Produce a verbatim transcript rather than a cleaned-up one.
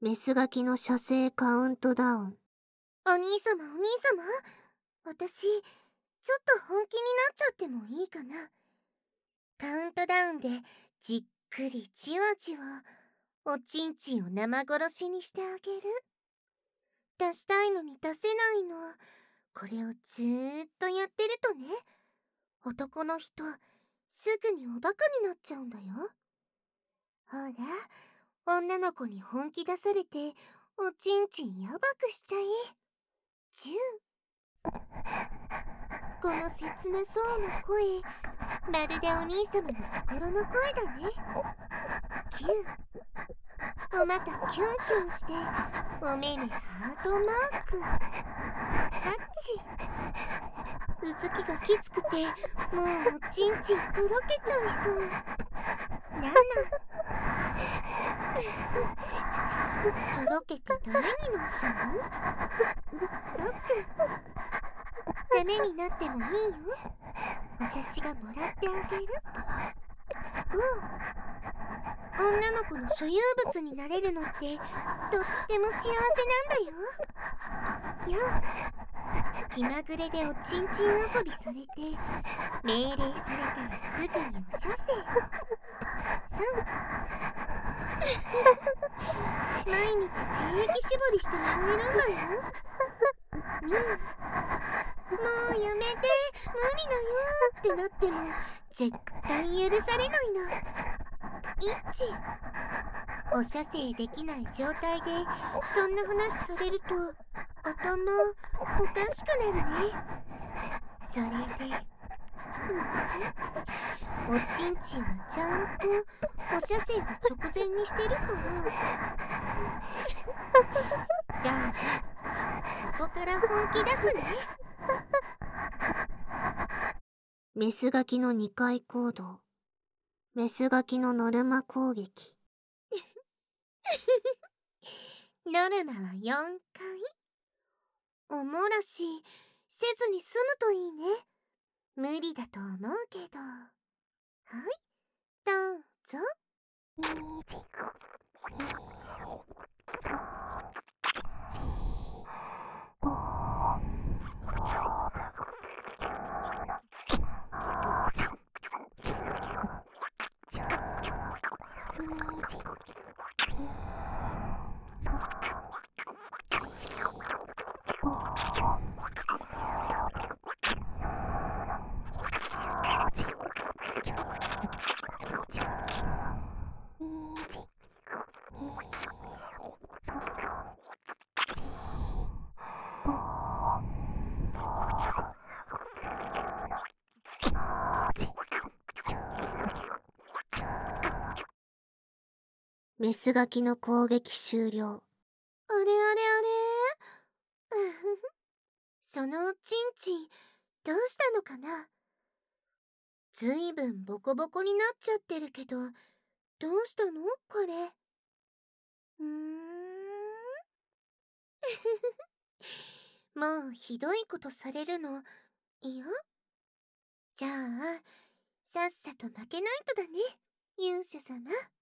メスガキの射精カウントダウン。 お兄様お兄様、私ちょっと本気になっちゃってもいいかな。カウントダウンでじっくりじわじわおちんちんを生殺しにしてあげる。出したいのに出せないの。これをずーっとやってるとね、男の人すぐにおバカになっちゃうんだよ。ほら、女の子に本気出されておちんちんやばくしちゃい。じゅう。この切なそうな声、まるでお兄様の心の声だね。きゅう。おまたキュンキュンして、お目目ハートマーク。はち。うずきがきつくて、もうおちんちんとろけちゃいそう。なな。とろけてダメになっちゃう？ろく。ダメになってもいいよ。私がもらってあげる。ご。女の子の所有物になれるのってとっても幸せなんだよ。よ。気まぐれでおちんちん遊びされて命令されたらすぐにお射精。さん。毎日精液絞りしてもらえるんだよ。に。もうやめて、無理だよってなっても絶対許されないの。いち。お射精できない状態でそんな話されると頭おかしくなるね。それでおちんちんはちゃんとお射精の直前にしてるかな。じゃあここから本気出すね。 メスガキのにかい行動。メスガキのノルマ攻撃。 ノルマはよんかい。おもらしせずに済むといいね。無理だと思うけど。はい、どうぞ。いち、に、さん、し、ご、ろく、なな、はち、きゅう、じゅう、いち、に、さん、し、ご、ろく、なな、はち、きゅう、じゅう、いち、に、さん、し、ご、ろく、なな、はち、きゅう、じゅう。 メスガキの攻撃終了。 あれあれあれ、うふふ。そのおちんちんどうしたのかな。ずいぶんボコボコになっちゃってるけど、どうしたのこれ。うーんもうひどいことされるの嫌？じゃあさっさと負けないとだね、勇者様。